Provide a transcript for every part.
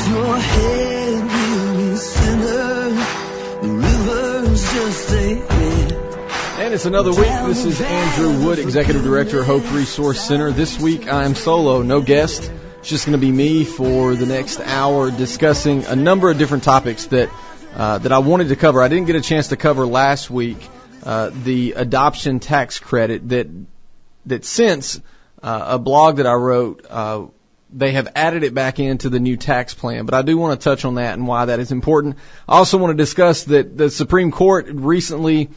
your head, weary sinner. The river's just ahead. And it's another week. This is Andrew Wood, Executive Director, Hope Resource Center. This week I am solo, no guest. It's just going to be me for the next hour discussing a number of different topics that I wanted to cover. I didn't get a chance to cover last week the adoption tax credit that since a blog that I wrote, they have added it back into the new tax plan. But I do want to touch on that and why that is important. I also want to discuss that the Supreme Court recently,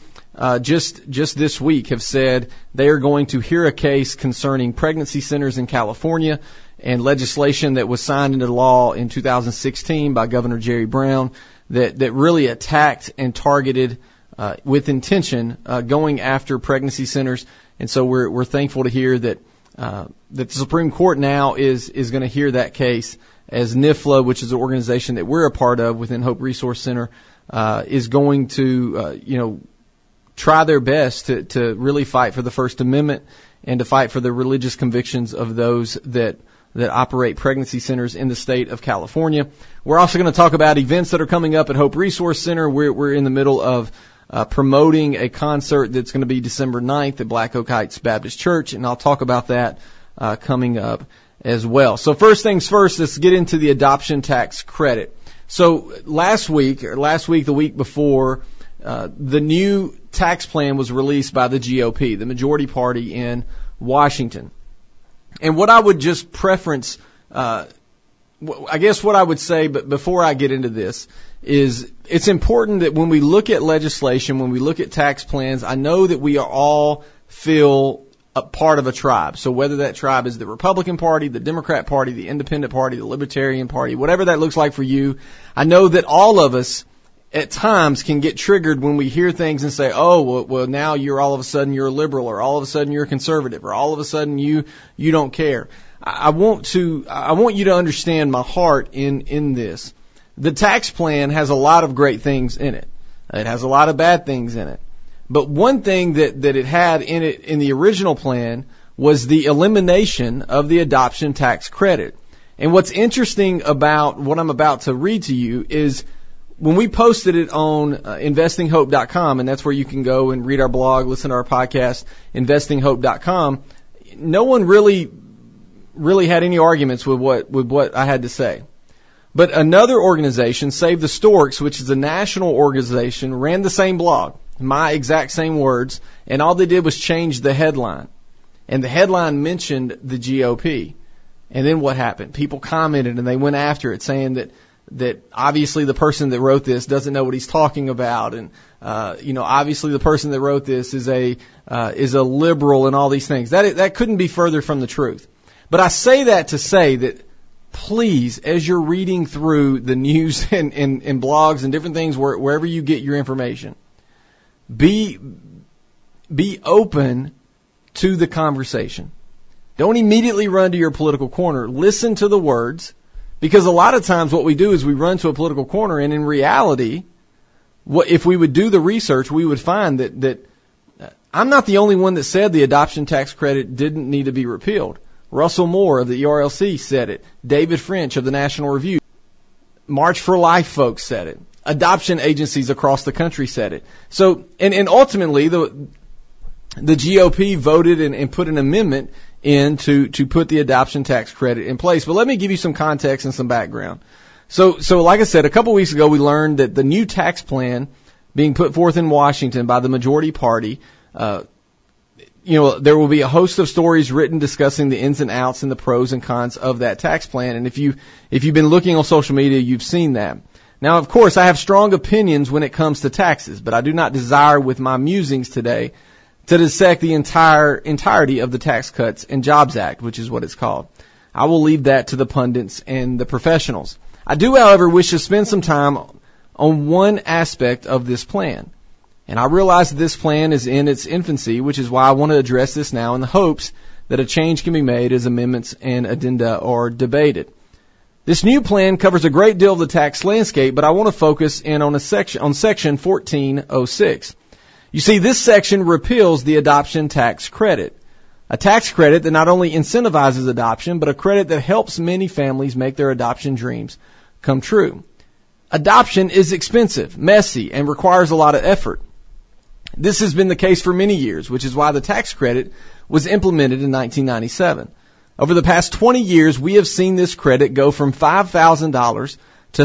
just this week, have said they are going to hear a case concerning pregnancy centers in California and legislation that was signed into law in 2016 by Governor Jerry Brown that really attacked and targeted with intention going after pregnancy centers. And so we're thankful to hear that the Supreme Court now is going to hear that case, as NIFLA, which is an organization that we're a part of within Hope Resource Center, is going to try their best to really fight for the First Amendment and to fight for the religious convictions of those that operate pregnancy centers in the state of California. We're also going to talk about events that are coming up at Hope Resource Center. We're in the middle of promoting a concert that's going to be December 9th at Black Oak Heights Baptist Church, and I'll talk about that coming up as well. So first things first, let's get into the adoption tax credit. So last week, the week before, the new tax plan was released by the GOP, the majority party in Washington. And what I would just preference, I guess what I would say, but before I get into this, is it's important that when we look at legislation, when we look at tax plans, I know that we all feel a part of a tribe. So whether that tribe is the Republican Party, the Democrat Party, the Independent Party, the Libertarian Party, whatever that looks like for you, I know that all of us at times can get triggered when we hear things and say, oh, well now all of a sudden you're a liberal, or all of a sudden you're a conservative, or all of a sudden you don't care. I want you to understand my heart in this. The tax plan has a lot of great things in it. It has a lot of bad things in it. But one thing that it had in it in the original plan was the elimination of the adoption tax credit. And what's interesting about what I'm about to read to you is when we posted it on investinghope.com, and that's where you can go and read our blog, listen to our podcast, investinghope.com, no one really had any arguments with what I had to say. But another organization, Save the Storks, which is a national organization, ran the same blog, my exact same words, and all they did was change the headline. And the headline mentioned the GOP. And then what happened? People commented and they went after it, saying that obviously the person that wrote this doesn't know what he's talking about, and obviously the person that wrote this is a liberal and all these things. That couldn't be further from the truth. But I say that to say that please, as you're reading through the news and blogs and different things wherever you get your information, be open to the conversation. Don't immediately run to your political corner. Listen to the words. Because a lot of times what we do is we run to a political corner, and in reality, if we would do the research, we would find that I'm not the only one that said the adoption tax credit didn't need to be repealed. Russell Moore of the ERLC said it. David French of the National Review. March for Life folks said it. Adoption agencies across the country said it. So, and ultimately, the GOP voted and put an amendment in to put the adoption tax credit in place. But let me give you some context and some background. So like I said, a couple weeks ago we learned that the new tax plan being put forth in Washington by the majority party, there will be a host of stories written discussing the ins and outs and the pros and cons of that tax plan. And if you've been looking on social media, you've seen that. Now, of course, I have strong opinions when it comes to taxes, but I do not desire with my musings today to dissect the entirety of the Tax Cuts and Jobs Act, which is what it's called. I will leave that to the pundits and the professionals. I do, however, wish to spend some time on one aspect of this plan. And I realize that this plan is in its infancy, which is why I want to address this now in the hopes that a change can be made as amendments and addenda are debated. This new plan covers a great deal of the tax landscape, but I want to focus in on section 1406. You see, this section repeals the adoption tax credit, a tax credit that not only incentivizes adoption, but a credit that helps many families make their adoption dreams come true. Adoption is expensive, messy, and requires a lot of effort. This has been the case for many years, which is why the tax credit was implemented in 1997. Over the past 20 years, we have seen this credit go from $5,000 to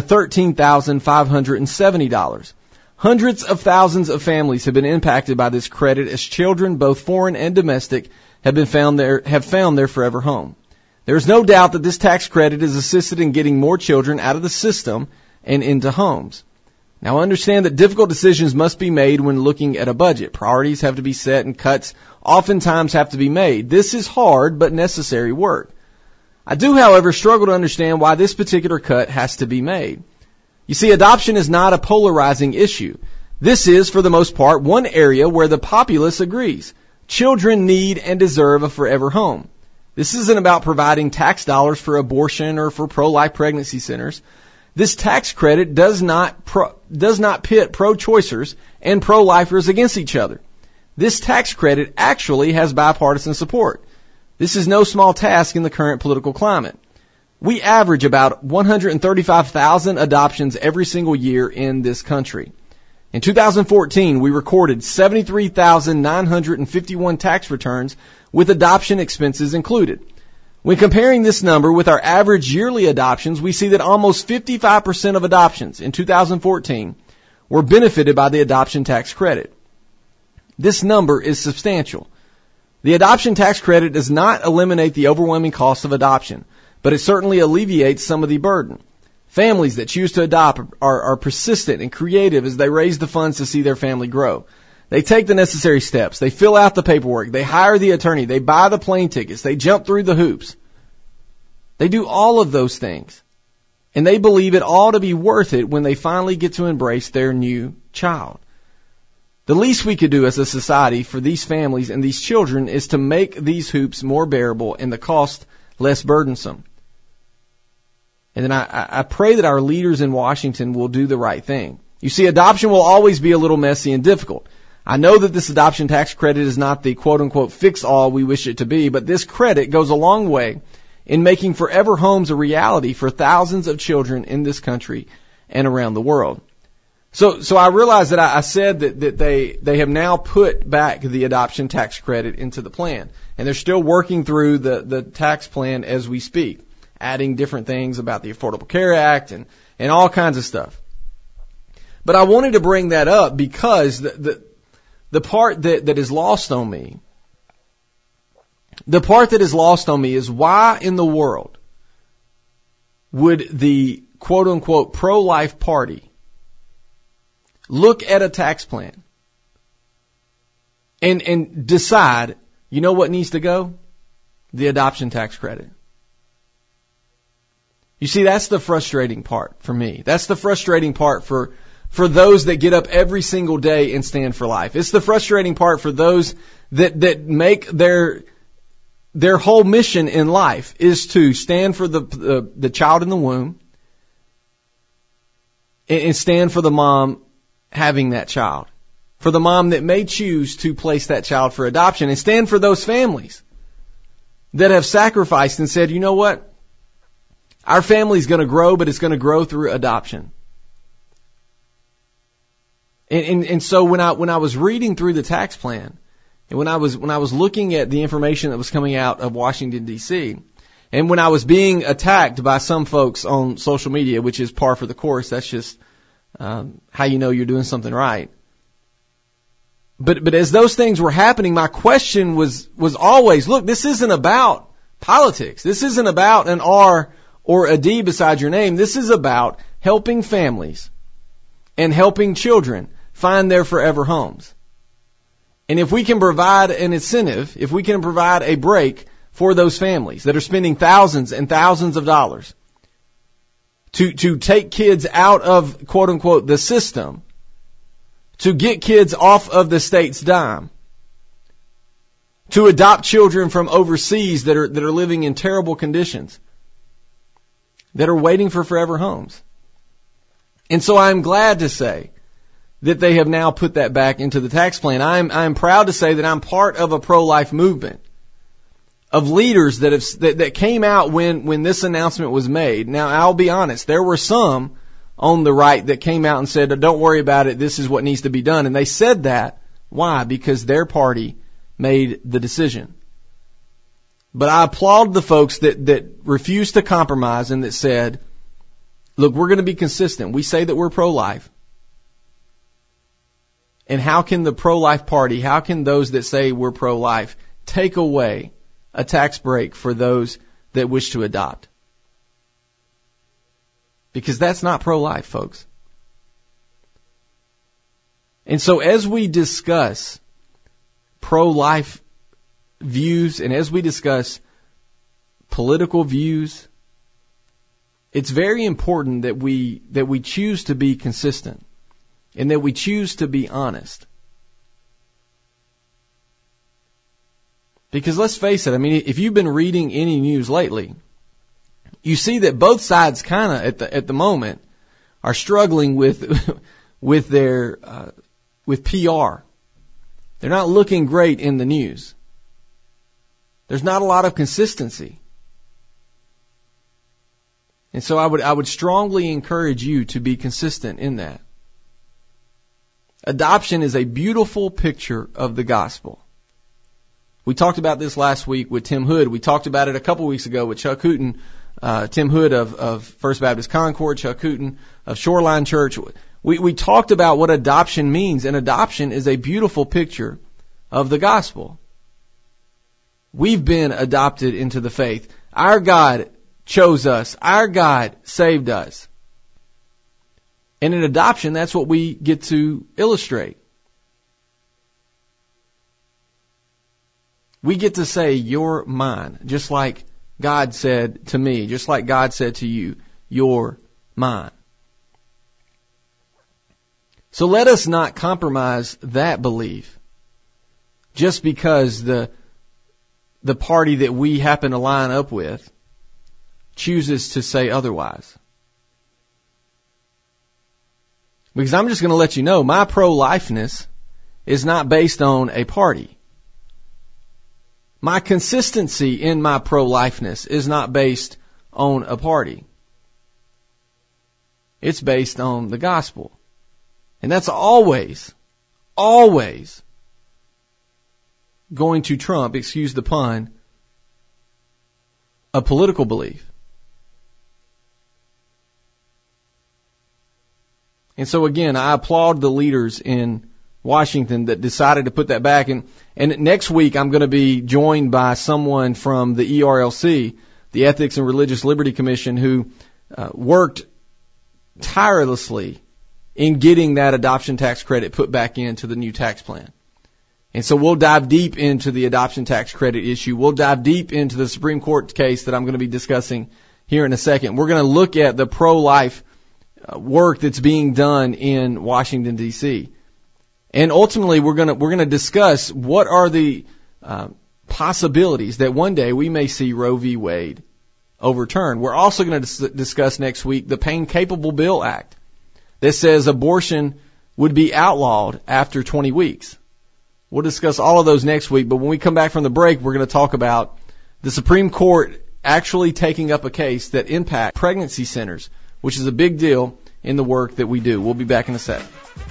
$13,570. Hundreds of thousands of families have been impacted by this credit as children, both foreign and domestic, have found their forever home. There is no doubt that this tax credit has assisted in getting more children out of the system and into homes. Now understand that difficult decisions must be made when looking at a budget. Priorities have to be set and cuts oftentimes have to be made. This is hard but necessary work. I do, however, struggle to understand why this particular cut has to be made. You see, adoption is not a polarizing issue. This is, for the most part, one area where the populace agrees. Children need and deserve a forever home. This isn't about providing tax dollars for abortion or for pro-life pregnancy centers. This tax credit does not pit pro-choicers and pro-lifers against each other. This tax credit actually has bipartisan support. This is no small task in the current political climate. We average about 135,000 adoptions every single year in this country. In 2014, we recorded 73,951 tax returns with adoption expenses included. When comparing this number with our average yearly adoptions, we see that almost 55% of adoptions in 2014 were benefited by the adoption tax credit. This number is substantial. The adoption tax credit does not eliminate the overwhelming cost of adoption, but it certainly alleviates some of the burden. Families that choose to adopt are persistent and creative as they raise the funds to see their family grow. They take the necessary steps. They fill out the paperwork. They hire the attorney. They buy the plane tickets. They jump through the hoops. They do all of those things. And they believe it all to be worth it when they finally get to embrace their new child. The least we could do as a society for these families and these children is to make these hoops more bearable and the cost less burdensome. And then I pray that our leaders in Washington will do the right thing. You see, adoption will always be a little messy and difficult. I know that this adoption tax credit is not the quote-unquote fix-all we wish it to be, but this credit goes a long way in making forever homes a reality for thousands of children in this country and around the world. So I realize that I said that they have now put back the adoption tax credit into the plan, and they're still working through the tax plan as we speak, adding different things about the Affordable Care Act and all kinds of stuff. But I wanted to bring that up because the part that is lost on me, is why in the world would the quote-unquote pro-life party look at a tax plan and decide, you know what needs to go? The adoption tax credit. You see, that's the frustrating part for me. That's the frustrating part for those that get up every single day and stand for life. It's the frustrating part for those that make their whole mission in life is to stand for the child in the womb and stand for the mom having that child, for the mom that may choose to place that child for adoption, and stand for those families that have sacrificed and said, you know what? Our family's going to grow, but it's going to grow through adoption. And so when I was reading through the tax plan, and when I was looking at the information that was coming out of Washington D.C., and when I was being attacked by some folks on social media, which is par for the course, that's just how you know you're doing something right. But as those things were happening, my question was always, look, this isn't about politics. This isn't about an R or a D beside your name. This is about helping families and helping children find their forever homes. And if we can provide an incentive, if we can provide a break for those families that are spending thousands and thousands of dollars to take kids out of, quote unquote, the system, to get kids off of the state's dime, to adopt children from overseas that are living in terrible conditions, that are waiting for forever homes. And so I'm glad to say that they have now put that back into the tax plan. I'm proud to say that I'm part of a pro-life movement. of leaders that came out when this announcement was made. Now, I'll be honest, there were some on the right that came out and said, don't worry about it, this is what needs to be done. And they said that. Why? Because their party made the decision. But I applaud the folks that refused to compromise and that said, look, we're going to be consistent. We say that we're pro-life. And how can the pro-life party, how can those that say we're pro-life take away a tax break for those that wish to adopt? Because that's not pro-life, folks. And so as we discuss pro-life views and as we discuss political views, it's very important that we choose to be consistent and that we choose to be honest. Because let's face it, I mean, if you've been reading any news lately, you see that both sides kind of at the moment are struggling with their PR. They're not looking great in the news. There's not a lot of consistency. And so I would strongly encourage you to be consistent in that. Adoption is a beautiful picture of the gospel. We talked about this last week with Tim Hood. We talked about it a couple weeks ago with Chuck Hooten, Tim Hood of First Baptist Concord, Chuck Hooten of Shoreline Church. We talked about what adoption means, and adoption is a beautiful picture of the gospel. We've been adopted into the faith. Our God chose us. Our God saved us. And in adoption, that's what we get to illustrate. We get to say, you're mine, just like God said to me, just like God said to you, you're mine. So let us not compromise that belief just because the party that we happen to line up with chooses to say otherwise. Because I'm just going to let you know, my pro-lifeness is not based on a party. My consistency in my pro-lifeness is not based on a party. It's based on the gospel. And that's always going to trump, excuse the pun, a political belief. And so again, I applaud the leaders in Washington that decided to put that back. And next week I'm going to be joined by someone from the ERLC, the Ethics and Religious Liberty Commission, who worked tirelessly in getting that adoption tax credit put back into the new tax plan. And so we'll dive deep into the adoption tax credit issue. We'll dive deep into the Supreme Court case that I'm going to be discussing here in a second. We're going to look at the pro-life work that's being done in Washington, D.C. And ultimately, we're going to discuss what are the possibilities that one day we may see Roe v. Wade overturned. We're also going to discuss next week the Pain Capable Bill Act that says abortion would be outlawed after 20 weeks. We'll discuss all of those next week, but when we come back from the break, we're going to talk about the Supreme Court actually taking up a case that impacts pregnancy centers, which is a big deal in the work that we do. We'll be back in a sec.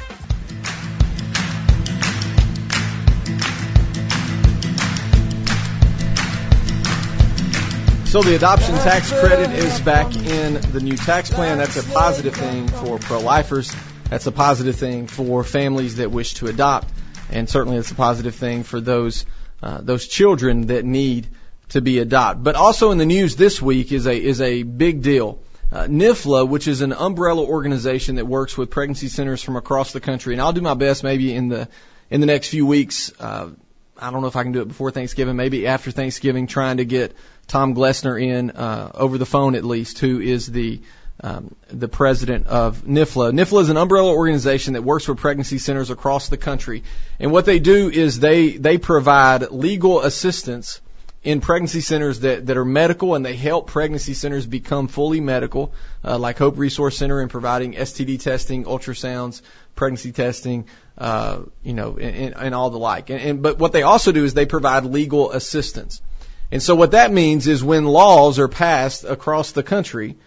So the adoption tax credit is back in the new tax plan. That's a positive thing for pro-lifers. That's a positive thing for families that wish to adopt. And certainly it's a positive thing for those children that need to be adopted. But also in the news this week is a big deal. NIFLA, which is an umbrella organization that works with pregnancy centers from across the country, and I'll do my best maybe in the next few weeks. I don't know if I can do it before Thanksgiving, maybe after Thanksgiving, trying to get Tom Glessner in over the phone at least, who is the president of NIFLA. NIFLA is an umbrella organization that works with pregnancy centers across the country, and what they do is they provide legal assistance in pregnancy centers that are medical, and they help pregnancy centers become fully medical, like Hope Resource Center in providing STD testing, ultrasounds, pregnancy testing, and all the like. But what they also do is they provide legal assistance. And so what that means is when laws are passed across the country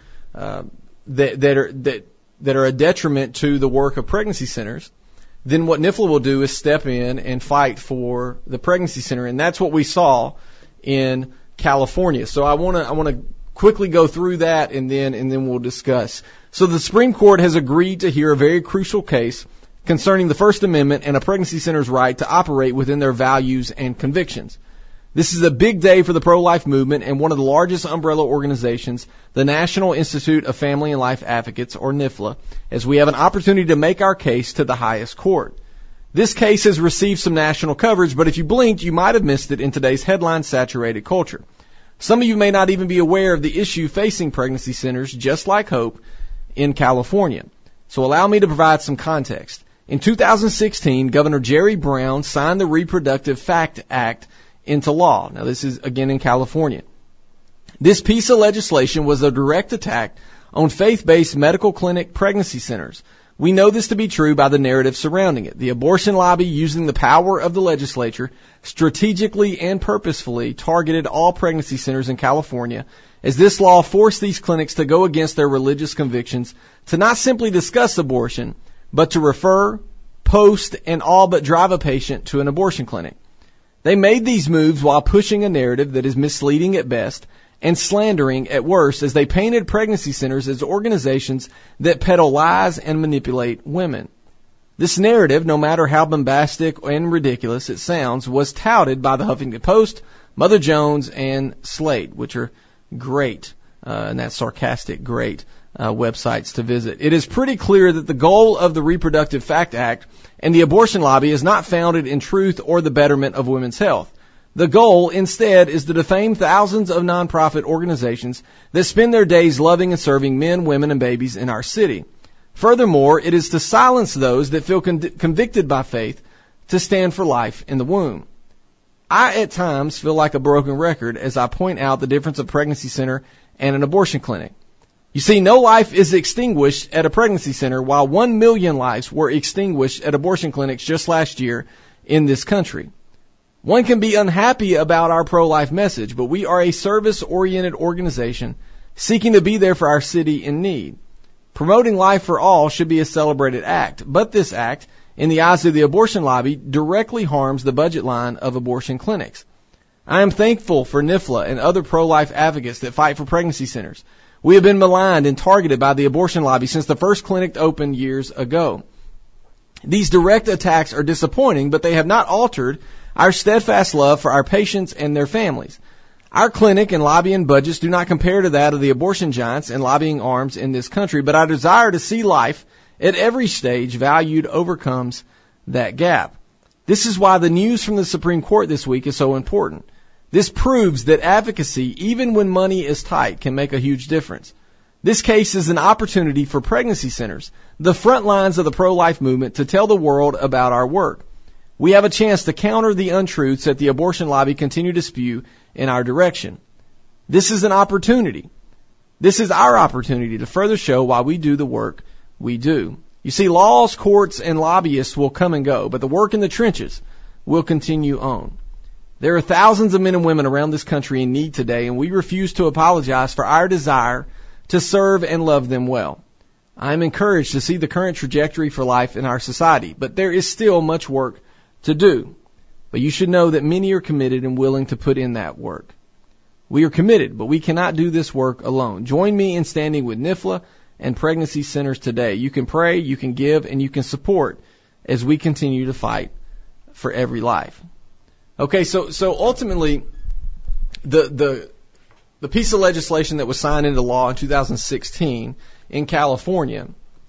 that are a detriment to the work of pregnancy centers, then what NIFLA will do is step in and fight for the pregnancy center, and that's what we saw in California. So I want to quickly go through that, and then we'll discuss. So the Supreme Court has agreed to hear a very crucial case concerning the First Amendment and a pregnancy center's right to operate within their values and convictions. This is a big day for the pro-life movement and one of the largest umbrella organizations, the National Institute of Family and Life Advocates, or NIFLA, as we have an opportunity to make our case to the highest court. This case has received some national coverage, but if you blinked, you might have missed it in today's headline-saturated culture. Some of you may not even be aware of the issue facing pregnancy centers, just like Hope, in California. So allow me to provide some context. In 2016, Governor Jerry Brown signed the Reproductive Fact Act into law. Now, this is, again, in California. This piece of legislation was a direct attack on faith-based medical clinic pregnancy centers. We know this to be true by the narrative surrounding it. The abortion lobby, using the power of the legislature, strategically and purposefully targeted all pregnancy centers in California, as this law forced these clinics to go against their religious convictions, to not simply discuss abortion, but to refer, post, and all but drive a patient to an abortion clinic. They made these moves while pushing a narrative that is misleading at best and slandering at worst, as they painted pregnancy centers as organizations that peddle lies and manipulate women. This narrative, no matter how bombastic and ridiculous it sounds, was touted by the Huffington Post, Mother Jones, and Slate, which are great, and that's sarcastic, great websites to visit. It is pretty clear that the goal of the Reproductive Fact Act and the abortion lobby is not founded in truth or the betterment of women's health. The goal, instead, is to defame thousands of nonprofit organizations that spend their days loving and serving men, women, and babies in our city. Furthermore, it is to silence those that feel convicted by faith to stand for life in the womb. I, at times, feel like a broken record as I point out the difference of a pregnancy center and an abortion clinic. You see, no life is extinguished at a pregnancy center, while 1 million lives were extinguished at abortion clinics just last year in this country. One can be unhappy about our pro-life message, but we are a service-oriented organization seeking to be there for our city in need. Promoting life for all should be a celebrated act, but this act, in the eyes of the abortion lobby, directly harms the budget line of abortion clinics. I am thankful for NIFLA and other pro-life advocates that fight for pregnancy centers. We have been maligned and targeted by the abortion lobby since the first clinic opened years ago. These direct attacks are disappointing, but they have not altered our steadfast love for our patients and their families. Our clinic and lobbying budgets do not compare to that of the abortion giants and lobbying arms in this country, but our desire to see life at every stage valued overcomes that gap. This is why the news from the Supreme Court this week is so important. This proves that advocacy, even when money is tight, can make a huge difference. This case is an opportunity for pregnancy centers, the front lines of the pro-life movement, to tell the world about our work. We have a chance to counter the untruths that the abortion lobby continue to spew in our direction. This is an opportunity. This is our opportunity to further show why we do the work we do. You see, laws, courts, and lobbyists will come and go, but the work in the trenches will continue on. There are thousands of men and women around this country in need today, and we refuse to apologize for our desire to serve and love them well. I am encouraged to see the current trajectory for life in our society, but there is still much work to do. But you should know that many are committed and willing to put in that work. We are committed, but we cannot do this work alone. Join me in standing with NIFLA and pregnancy centers today. You can pray, you can give, and you can support as we continue to fight for every life. Okay, so ultimately, the piece of legislation that was signed into law in 2016 in California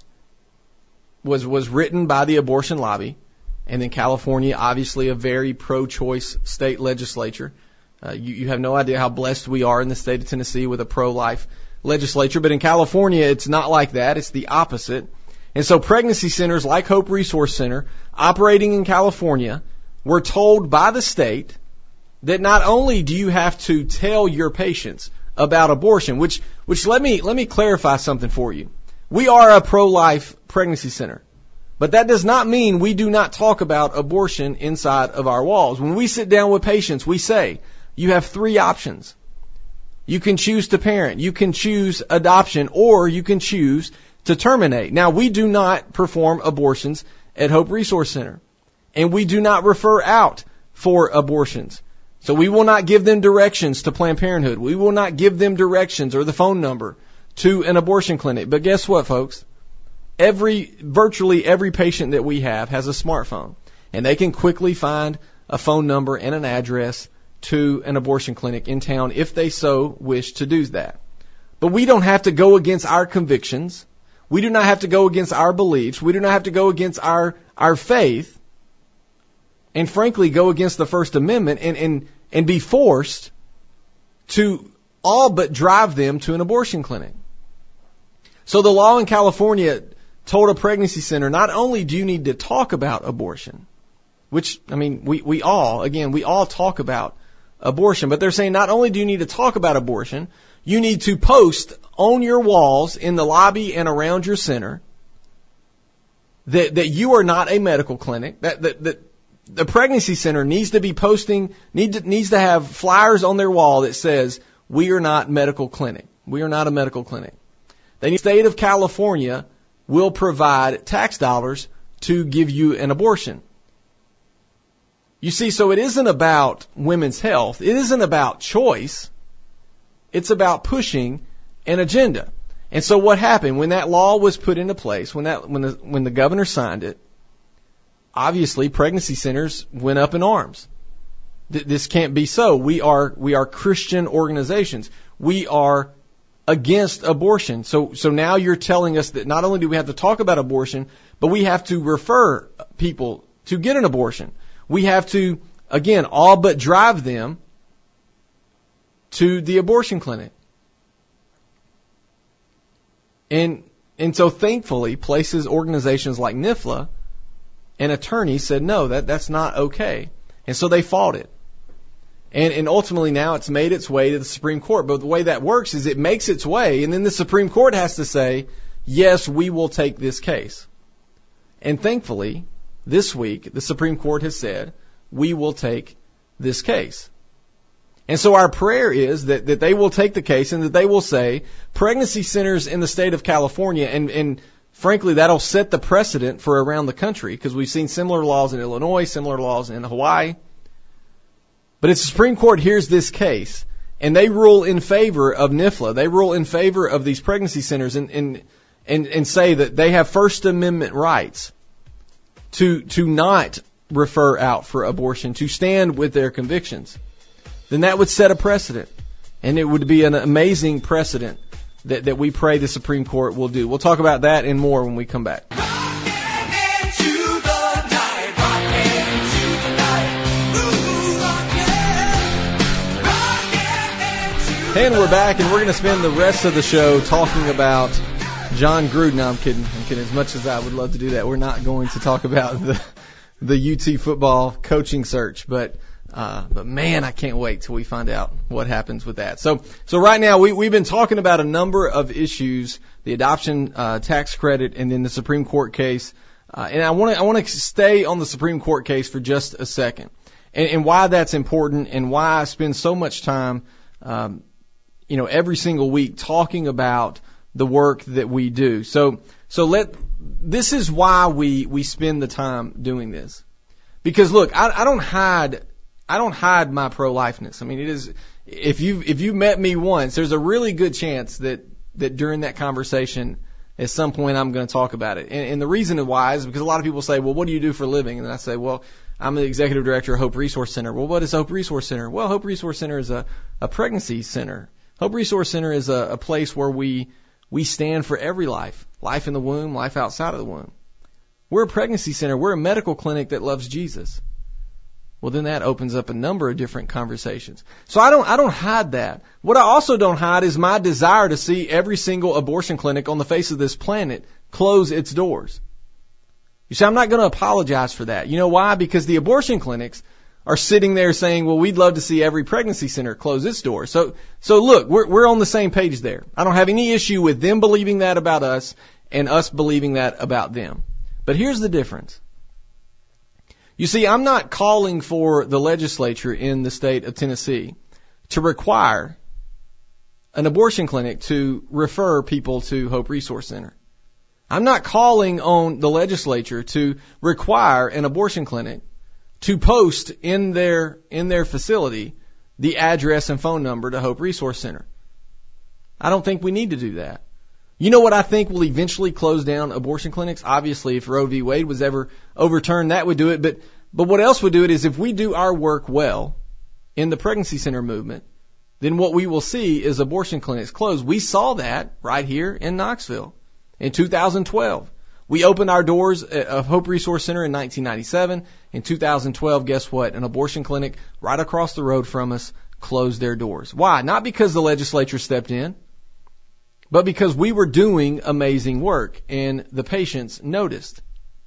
was written by the abortion lobby, and in California, obviously a very pro-choice state legislature. You have no idea how blessed we are in the state of Tennessee with a pro-life legislature, but in California, it's not like that. It's the opposite. And so pregnancy centers like Hope Resource Center, operating in California, were told by the state that not only do you have to tell your patients about abortion, which let me clarify something for you. We are a pro-life pregnancy center, but that does not mean we do not talk about abortion inside of our walls. When we sit down with patients, we say, you have three options. You can choose to parent, you can choose adoption, or you can choose to terminate. Now, we do not perform abortions at Hope Resource Center, and we do not refer out for abortions. So we will not give them directions to Planned Parenthood. We will not give them directions or the phone number to an abortion clinic. But guess what, folks? Virtually every patient that we have has a smartphone, and they can quickly find a phone number and an address to an abortion clinic in town if they so wish to do that. But we don't have to go against our convictions. We do not have to go against our beliefs. We do not have to go against our faith, and frankly go against the First Amendment and be forced to all but drive them to an abortion clinic. So the law in California told a pregnancy center, not only do you need to talk about abortion, which, I mean, we all talk about abortion, but they're saying not only do you need to talk about abortion, you need to post on your walls in the lobby and around your center that you are not a medical clinic, that the pregnancy center needs to be posting, needs to have flyers on their wall that says, we are not medical clinic. We are not a medical clinic. The state of California will provide tax dollars to give you an abortion. You see, so it isn't about women's health. It isn't about choice. It's about pushing an agenda. And so what happened when that law was put into place, when the governor signed it, obviously pregnancy centers went up in arms. This can't be so. We are Christian organizations. We are against abortion. So now you're telling us that not only do we have to talk about abortion, but we have to refer people to get an abortion. We have to, again, all but drive them to the abortion clinic. And so thankfully, organizations like NIFLA and attorneys said, no, that's not okay. And so they fought it. And ultimately now it's made its way to the Supreme Court. But the way that works is it makes its way, and then the Supreme Court has to say, yes, we will take this case. And thankfully, this week, the Supreme Court has said, we will take this case. And so our prayer is that they will take the case and that they will say, pregnancy centers in the state of California, and frankly, that'll set the precedent for around the country, because we've seen similar laws in Illinois, similar laws in Hawaii. But if the Supreme Court hears this case, and they rule in favor of NIFLA, they rule in favor of these pregnancy centers and say that they have First Amendment rights to not refer out for abortion, to stand with their convictions, then that would set a precedent. And it would be an amazing precedent that we pray the Supreme Court will do. We'll talk about that and more when we come back. And we're back, and we're going to spend the rest of the show talking about John Gruden. No, I'm kidding. As much as I would love to do that, we're not going to talk about the UT football coaching search. But man, I can't wait till we find out what happens with that. So right now we've been talking about a number of issues: the adoption tax credit, and then the Supreme Court case. And I want to stay on the Supreme Court case for just a second, and why that's important, and why I spend so much time every single week talking about the work that we do. This is why we spend the time doing this. Because look, I don't hide my pro-lifeness. I mean, it is, if you've met me once, there's a really good chance that during that conversation at some point I'm going to talk about it. And the reason why is because a lot of people say, well, what do you do for a living? And I say, well, I'm the executive director of Hope Resource Center. Well, what is Hope Resource Center? Well, Hope Resource Center is a pregnancy center. Hope Resource Center is a place where we stand for every life in the womb, life outside of the womb. We're a pregnancy center. We're a medical clinic that loves Jesus. Well, then that opens up a number of different conversations. So I don't hide that. What I also don't hide is my desire to see every single abortion clinic on the face of this planet close its doors. You see, I'm not going to apologize for that. You know why? Because the abortion clinics are sitting there saying, well, we'd love to see every pregnancy center close its doors. So look, we're on the same page there. I don't have any issue with them believing that about us and us believing that about them. But here's the difference. You see, I'm not calling for the legislature in the state of Tennessee to require an abortion clinic to refer people to Hope Resource Center. I'm not calling on the legislature to require an abortion clinic to post in their facility the address and phone number to Hope Resource Center. I don't think we need to do that. You know what I think will eventually close down abortion clinics? Obviously, if Roe v. Wade was ever overturned, that would do it. But what else would do it is if we do our work well in the pregnancy center movement, then what we will see is abortion clinics close. We saw that right here in Knoxville in 2012. We opened our doors of Hope Resource Center in 1997. In 2012, guess what? An abortion clinic right across the road from us closed their doors. Why? Not because the legislature stepped in, but because we were doing amazing work and the patients noticed.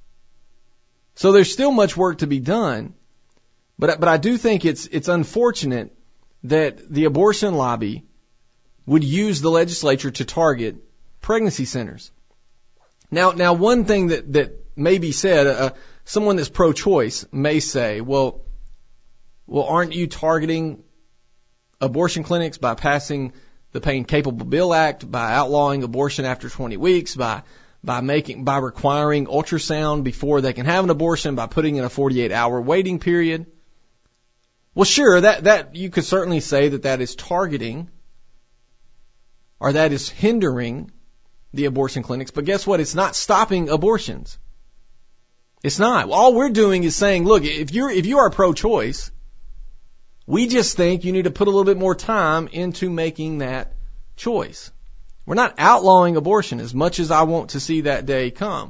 So there's still much work to be done, but I do think it's unfortunate that the abortion lobby would use the legislature to target pregnancy centers. Now one thing that may be said, someone that's pro-choice may say, well, aren't you targeting abortion clinics by passing the Pain Capable Bill Act, by outlawing abortion after 20 weeks, by requiring ultrasound before they can have an abortion, by putting in a 48-hour waiting period? Well, sure, that you could certainly say that is targeting or that is hindering the abortion clinics, but guess what? It's not stopping abortions. It's not. All we're doing is saying, look, if you are pro-choice, we just think you need to put a little bit more time into making that choice. We're not outlawing abortion as much as I want to see that day come.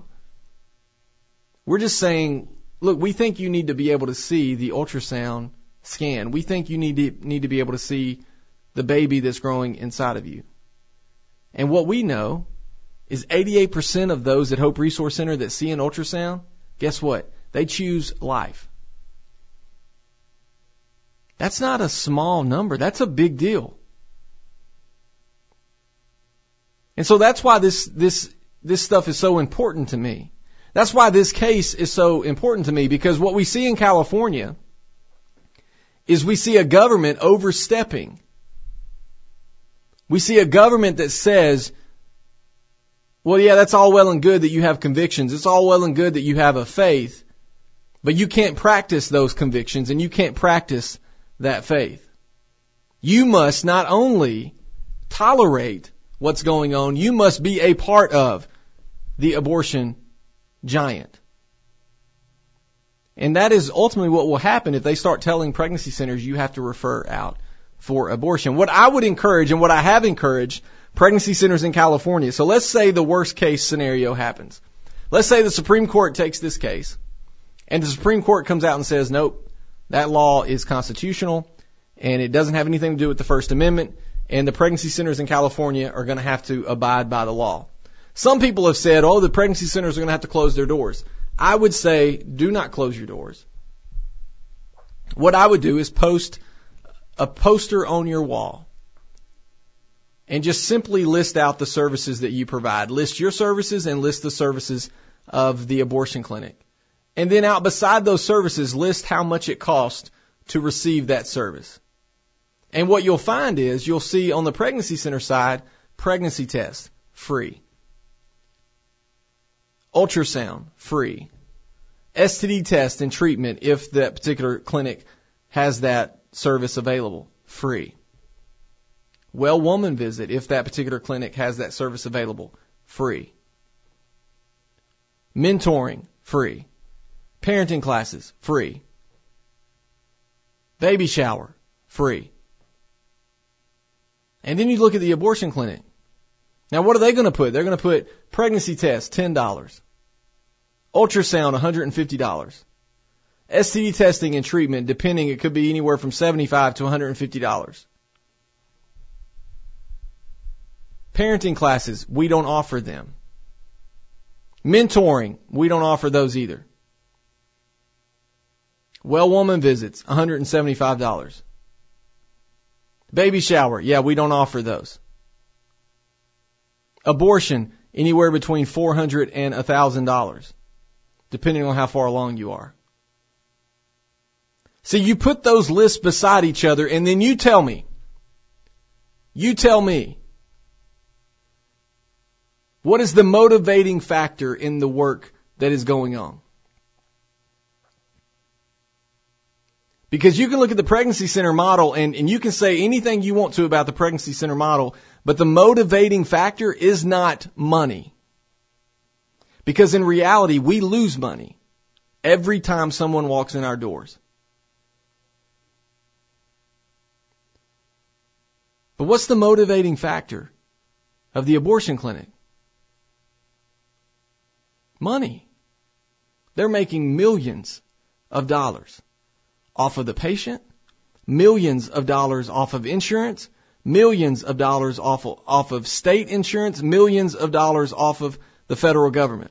We're just saying, look, we think you need to be able to see the ultrasound scan. We think you need to be able to see the baby that's growing inside of you. And what we know is 88% of those at Hope Resource Center that see an ultrasound, guess what? They choose life. That's not a small number. That's a big deal. And so that's why this stuff is so important to me. That's why this case is so important to me, because what we see in California is we see a government overstepping. We see a government that says, well, yeah, that's all well and good that you have convictions. It's all well and good that you have a faith, but you can't practice those convictions and you can't practice that faith. You must not only tolerate what's going on, you must be a part of the abortion giant. And that is ultimately what will happen if they start telling pregnancy centers you have to refer out for abortion. What I would encourage, and what I have encouraged pregnancy centers in California, so let's say the worst case scenario happens. Let's say the Supreme Court takes this case, and the Supreme Court comes out and says, nope, that law is constitutional, and it doesn't have anything to do with the First Amendment, and the pregnancy centers in California are going to have to abide by the law. Some people have said, the pregnancy centers are going to have to close their doors. I would say, do not close your doors. What I would do is post a poster on your wall and just simply list out the services that you provide. List your services and list the services of the abortion clinic. And then out beside those services, list how much it costs to receive that service. And what you'll find is you'll see on the pregnancy center side, pregnancy test, free. Ultrasound, free. STD test and treatment, if that particular clinic has that service available, free. Well woman visit, if that particular clinic has that service available, free. Mentoring, free. Parenting classes, free. Baby shower, free. And then you look at the abortion clinic. Now what are they going to put? They're going to put pregnancy test, $10. Ultrasound, $150. STD testing and treatment, depending, it could be anywhere from $75 to $150. Parenting classes, we don't offer them. Mentoring, we don't offer those either. Well woman visits, $175. Baby shower, yeah, we don't offer those. Abortion, anywhere between $400 and $1,000, depending on how far along you are. See, you put those lists beside each other, and then you tell me, You tell me. What is the motivating factor in the work that is going on? Because you can look at the pregnancy center model and you can say anything you want to about the pregnancy center model, but the motivating factor is not money. Because in reality, we lose money every time someone walks in our doors. But what's the motivating factor of the abortion clinic? Money. They're making millions of dollars off of the patient, millions of dollars off of insurance, millions of dollars off of state insurance, millions of dollars off of the federal government.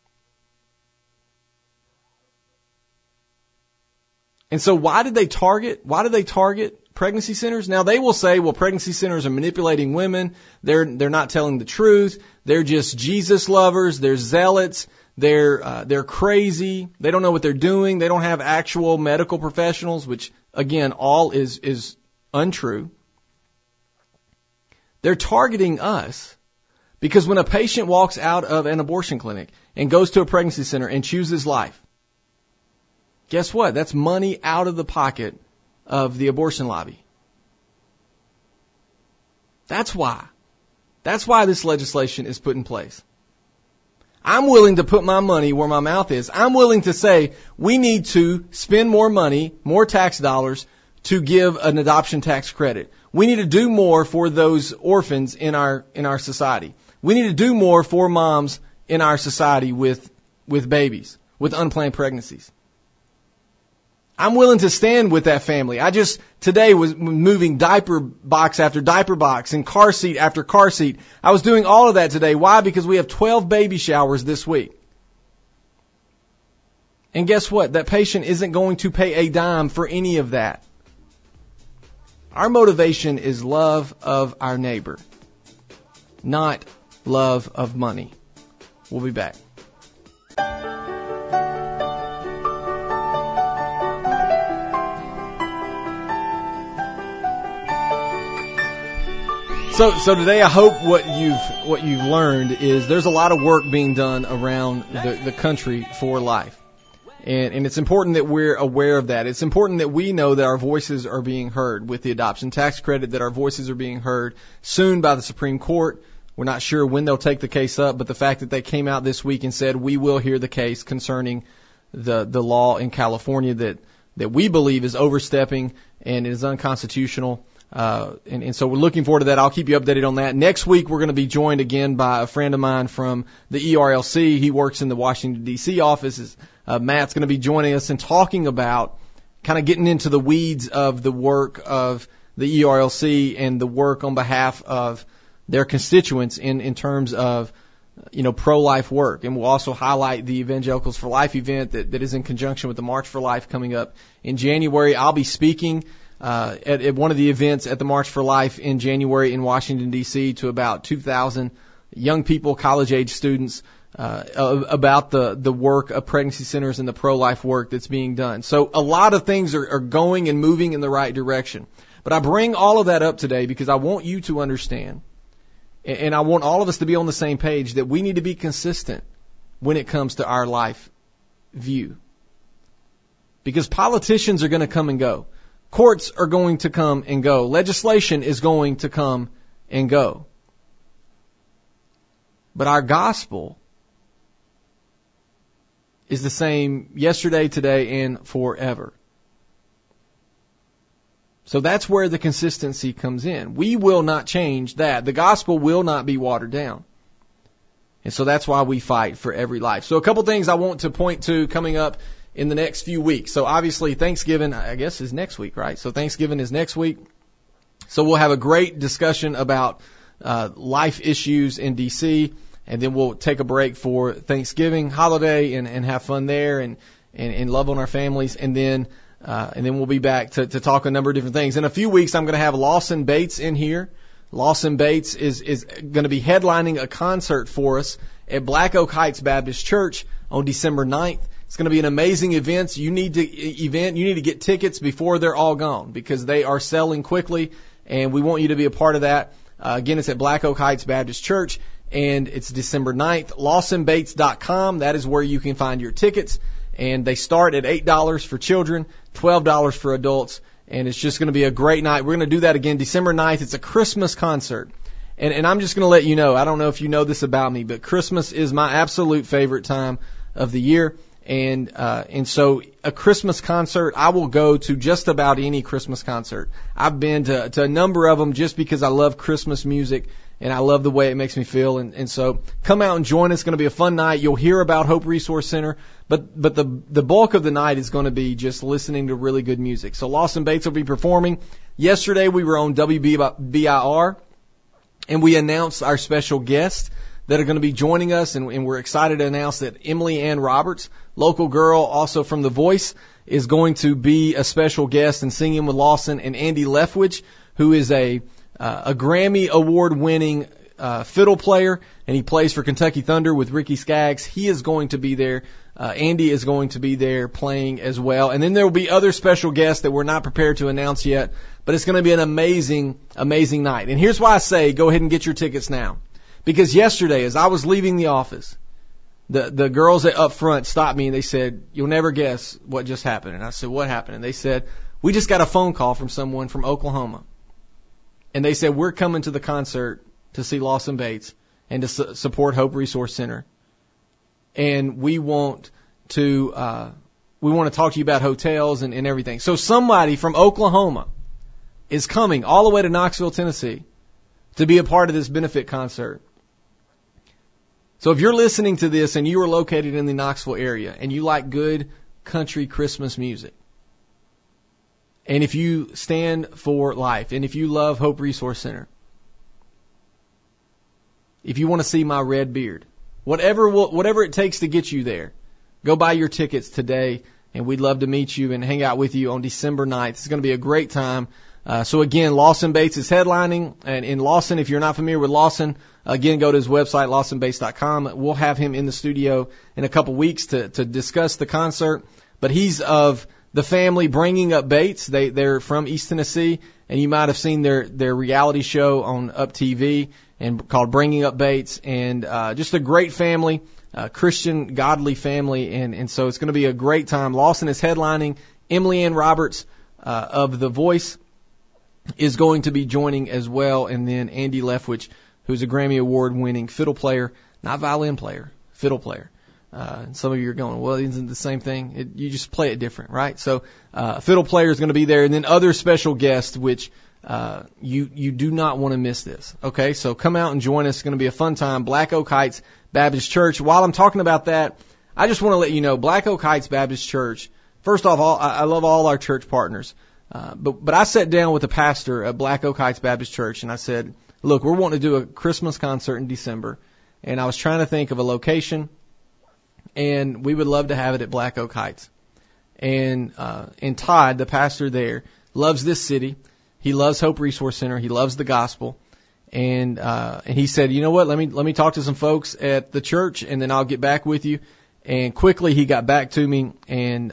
And so why did they target pregnancy centers? Now they will say, well, pregnancy centers are manipulating women. They're not telling the truth. They're just Jesus lovers. They're zealots. They're crazy. They don't know what they're doing. They don't have actual medical professionals, which again, all is untrue. They're targeting us because when a patient walks out of an abortion clinic and goes to a pregnancy center and chooses life, guess what? That's money out of the pocket of the abortion lobby. That's why. That's why this legislation is put in place. I'm willing to put my money where my mouth is. I'm willing to say we need to spend more money, more tax dollars to give an adoption tax credit. We need to do more for those orphans in our society. We need to do more for moms in our society with babies, with unplanned pregnancies. I'm willing to stand with that family. I just today was moving diaper box after diaper box and car seat after car seat. I was doing all of that today. Why? Because we have 12 baby showers this week. And guess what? That patient isn't going to pay a dime for any of that. Our motivation is love of our neighbor, not love of money. We'll be back. So today I hope what you've learned is there's a lot of work being done around the country for life. And it's important that we're aware of that. It's important that we know that our voices are being heard with the adoption tax credit, that our voices are being heard soon by the Supreme Court. We're not sure when they'll take the case up, but the fact that they came out this week and said we will hear the case concerning the law in California that we believe is overstepping and is unconstitutional. And so we're looking forward to that. I'll keep you updated on that. Next week, we're going to be joined again by a friend of mine from the ERLC. He works in the Washington, D.C. office. Matt's going to be joining us and talking about kind of getting into the weeds of the work of the ERLC and the work on behalf of their constituents in terms of, pro-life work. And we'll also highlight the Evangelicals for Life event that is in conjunction with the March for Life coming up in January. I'll be speaking at one of the events at the March for Life in January in Washington, D.C. to about 2,000 young people, college-age students, about the work of pregnancy centers and the pro-life work that's being done. So a lot of things are going and moving in the right direction. But I bring all of that up today because I want you to understand, and I want all of us to be on the same page, that we need to be consistent when it comes to our life view. Because politicians are going to come and go. Courts are going to come and go. Legislation is going to come and go. But our gospel is the same yesterday, today, and forever. So that's where the consistency comes in. We will not change that. The gospel will not be watered down. And so that's why we fight for every life. So a couple things I want to point to coming up in the next few weeks. So obviously Thanksgiving, I guess, is next week, right? So Thanksgiving is next week. So we'll have a great discussion about life issues in D.C., and then we'll take a break for Thanksgiving holiday and have fun there and love on our families. And then we'll be back to talk a number of different things. In a few weeks, I'm going to have Lawson Bates in here. Lawson Bates is going to be headlining a concert for us at Black Oak Heights Baptist Church on December 9th. It's going to be an amazing event. You need to get tickets before they're all gone because they are selling quickly. and we want you to be a part of that. Again, it's at Black Oak Heights Baptist Church, and it's December 9th. LawsonBates.com, that is where you can find your tickets, and they start at $8 for children, $12 for adults, and it's just going to be a great night. We're going to do that again December 9th. It's a Christmas concert, and I'm just going to let you know, I don't know if you know this about me, but Christmas is my absolute favorite time of the year. And so a Christmas concert, I will go to just about any Christmas concert. I've been to a number of them just because I love Christmas music and I love the way it makes me feel. And so come out and join us. It's going to be a fun night. You'll hear about Hope Resource Center, but the bulk of the night is going to be just listening to really good music. So Lawson Bates will be performing. Yesterday we were on WBIR and we announced our special guests that are going to be joining us, and we're excited to announce that Emily Ann Roberts, local girl, also from The Voice, is going to be a special guest and singing with Lawson, and Andy Leftwich, who is a Grammy award-winning fiddle player, and he plays for Kentucky Thunder with Ricky Skaggs. He is going to be there. Andy is going to be there playing as well. And then there will be other special guests that we're not prepared to announce yet, but it's going to be an amazing, amazing night. And here's why I say go ahead and get your tickets now. Because yesterday, as I was leaving the office, the girls up front stopped me and they said, "You'll never guess what just happened." And I said, "What happened?" And they said, "We just got a phone call from someone from Oklahoma. And they said, we're coming to the concert to see Lawson Bates and to support Hope Resource Center. And we want to talk to you about hotels and everything." So somebody from Oklahoma is coming all the way to Knoxville, Tennessee to be a part of this benefit concert. So if you're listening to this and you are located in the Knoxville area and you like good country Christmas music, and if you stand for life, and if you love Hope Resource Center, if you want to see my red beard, whatever it takes to get you there, go buy your tickets today, and we'd love to meet you and hang out with you on December 9th. It's going to be a great time. So again, Lawson Bates is headlining, and in Lawson, if you're not familiar with Lawson, again, go to his website, LawsonBates.com. We'll have him in the studio in a couple weeks to discuss the concert, but he's of the family Bringing Up Bates. They're from East Tennessee, and you might have seen their reality show on Up TV and called Bringing Up Bates, and just a great family, Christian, godly family, and so it's going to be a great time. Lawson is headlining. Emily Ann Roberts of The Voice is going to be joining as well, and then Andy Leftwich, who's a Grammy Award-winning fiddle player, not violin player, fiddle player. And some of you are going, well, isn't it the same thing? You just play it different, right? So fiddle player is going to be there, and then other special guests, which you do not want to miss this. Okay, so come out and join us. It's going to be a fun time. Black Oak Heights Baptist Church. While I'm talking about that, I just want to let you know, Black Oak Heights Baptist Church, first off, I love all our church partners. But I sat down with the pastor at Black Oak Heights Baptist Church, and I said, look, we're wanting to do a Christmas concert in December, and I was trying to think of a location, and we would love to have it at Black Oak Heights. And Todd, the pastor there, loves this city. He loves Hope Resource Center. He loves the gospel. And he said, you know what, let me talk to some folks at the church, and then I'll get back with you. And quickly he got back to me and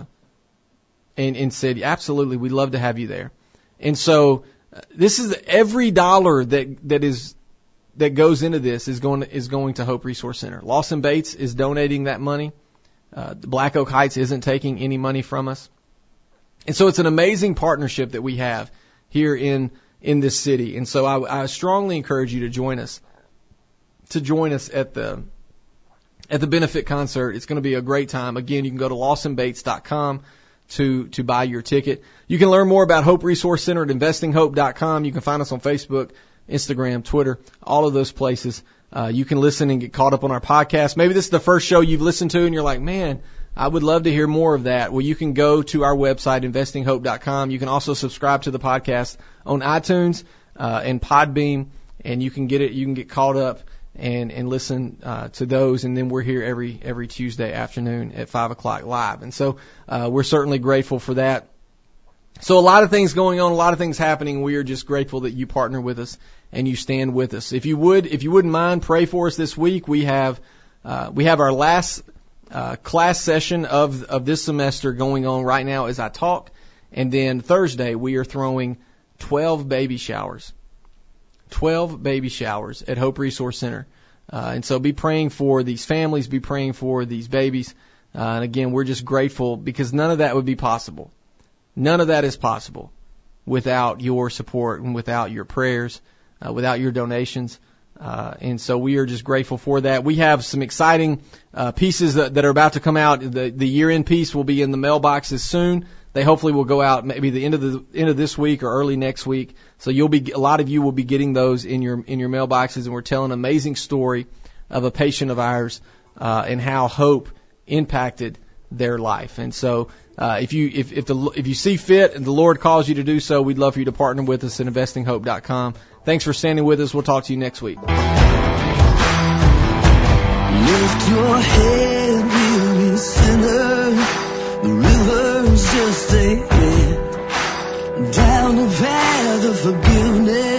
said, absolutely, we'd love to have you there. And so this is every dollar that goes into this is going to Hope Resource Center. Lawson Bates is donating that money. Black Oak Heights isn't taking any money from us. And so it's an amazing partnership that we have here in this city. And so I strongly encourage you to join us at the benefit concert. It's going to be a great time. Again, you can go to LawsonBates.com to buy your ticket. You can learn more about Hope Resource Center at investinghope.com. You can find us on Facebook, Instagram, Twitter, all of those places. You can listen and get caught up on our podcast. Maybe this is the first show you've listened to and you're like, man, I would love to hear more of that. Well, you can go to our website, investinghope.com. You can also subscribe to the podcast on iTunes and Podbean, and you can get caught up and listen to those. And then we're here every Tuesday afternoon at 5 o'clock live. And so we're certainly grateful for that. So a lot of things going on, a lot of things happening. We are just grateful that you partner with us and you stand with us. If you wouldn't mind, pray for us this week. We have our last class session of this semester going on right now as I talk. And then Thursday we are throwing 12 baby showers. 12 baby showers at Hope Resource Center. And so be praying for these families, be praying for these babies. And again, we're just grateful because none of that would be possible. None of that is possible without your support and without your prayers, without your donations. And so we are just grateful for that. We have some exciting pieces that are about to come out. The year-end piece will be in the mailboxes soon. They hopefully will go out maybe the end of this week or early next week. So a lot of you will be getting those in your mailboxes, and we're telling an amazing story of a patient of ours and how hope impacted their life. And so if you see fit and the Lord calls you to do so, we'd love for you to partner with us at investinghope.com. Thanks for standing with us. We'll talk to you next week. Lift your head, weary sinner. The river's just ahead, down the path of forgiveness.